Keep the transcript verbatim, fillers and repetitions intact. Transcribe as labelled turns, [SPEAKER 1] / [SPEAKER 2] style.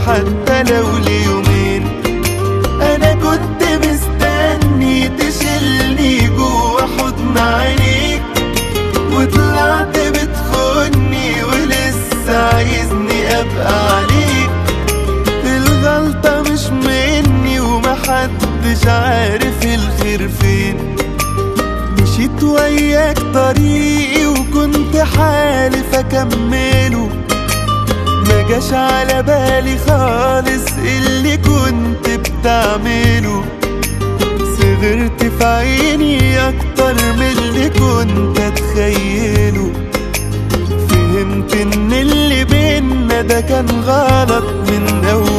[SPEAKER 1] حتى لو ليومين. انا كنت مستني تشيلني جوا حضن عينيك، وطلعت بتخوني ولسه عايزني ابقى عليك. الغلطة مش مني ومحدش عارف الخير فين. مشيت وياك طريقي وكنت حالف اكمله، مجاش على بالي خالص اللي كنت بتعمله. صغرت في عيني اكتر من اللي كنت اتخيله. فهمت ان اللي بينا ده كان غلط من اول